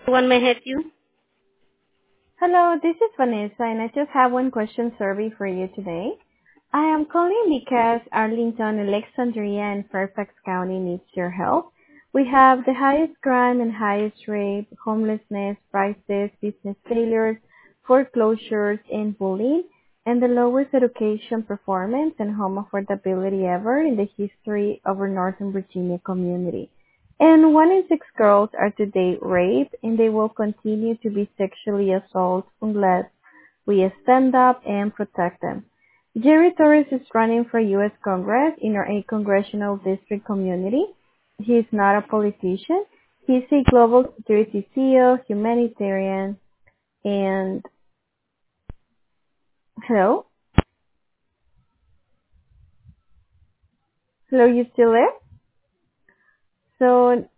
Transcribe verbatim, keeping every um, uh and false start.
One may help you. Hello, this is Vanessa, and I just have one question survey for you today. I am calling because Arlington, Alexandria, and Fairfax County needs your help. We have the highest crime and highest rate, homelessness, prices, business failures, foreclosures, and bullying, and the lowest education performance and home affordability ever in the history of our Northern Virginia community. And one in six girls are today raped, and they will continue to be sexually assaulted unless we stand up and protect them. Jerry Torres is running for U S Congress in our eight congressional district community. He is not a politician. He's a global security C E O, humanitarian, and hello? Hello, you still there? So